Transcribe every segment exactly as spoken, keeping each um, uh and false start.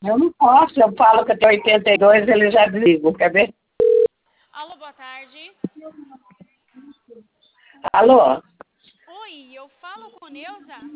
Eu não posso, eu falo que eu tenho oitenta e dois, ele já desligou, quer ver? Alô, boa tarde. Alô? Oi, eu falo com Neuza?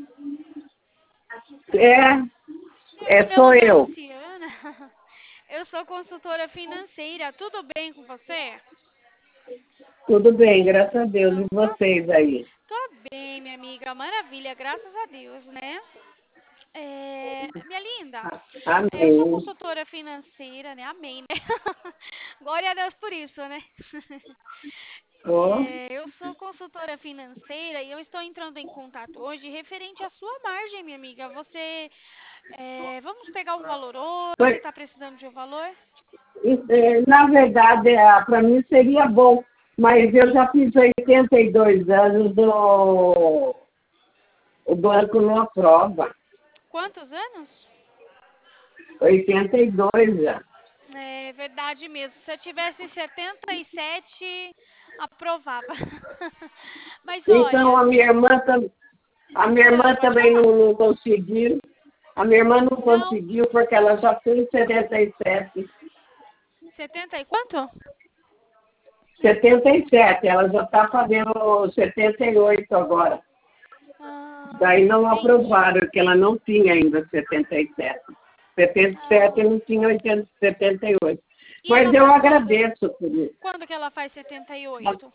É, Neuza, é, meu sou nome é eu. Luciana. Eu sou consultora financeira. Tudo bem com você? Tudo bem, graças a Deus. E Então, tá vocês aí? Tô bem, minha amiga. Maravilha, graças a Deus, né? É, minha linda, eu sou Amém. consultora financeira, né? Amém, né? Glória a Deus por isso, né? Tô. É, eu sou consultora financeira e eu estou entrando em contato hoje referente à sua margem, minha amiga. Você, é, vamos pegar um valor hoje? Foi- Está precisando de um valor? é, Na verdade, para mim seria bom, mas eu já fiz oitenta e dois anos, do, o banco não aprova. Quantos anos? oitenta e dois já. É verdade mesmo. Se eu tivesse setenta e sete, aprovava. Mas Então, olha, a minha irmã, tam- a minha ah, irmã pode também não, falar. não conseguiu. A minha irmã não Não, conseguiu porque ela já fez setenta e sete. setenta e quanto? setenta e sete, ela já está fazendo setenta e oito agora. Ah, Daí não entendi. aprovaram, que ela não tinha ainda setenta e sete. setenta e sete Ah, não tinha oitenta, setenta e oito. e Mas ela eu faz quando? agradeço por isso. Quando que ela faz setenta e oito?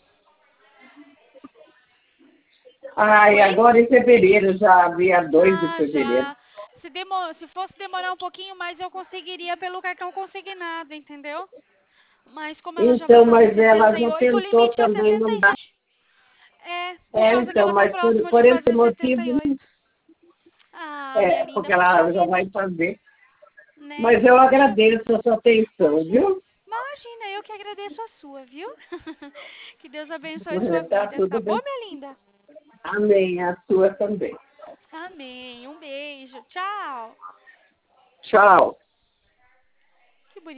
Ai, Oi? agora em fevereiro, já dia dois de Ah, fevereiro. já. Se, demo... Se fosse demorar um pouquinho mais, eu conseguiria pelo cartão consignado, entendeu? Mas como ela já vai Então, fazer mas ela setenta e já oito, o tentou limite é também, setenta não e dá. sete. É, por É, causa que então, ela tá mas por, próxima por de esse fazer setenta e motivo, oito. Ah, minha é, linda, porque puxa ela já vida, vai fazer. né? Mas eu agradeço a sua atenção, Imagina, viu? imagina, eu que agradeço a sua, viu? Que Deus abençoe sua Tá vida, tá tudo bom, bem. minha linda? Amém, a sua também. Amém. Um beijo. Tchau. Tchau.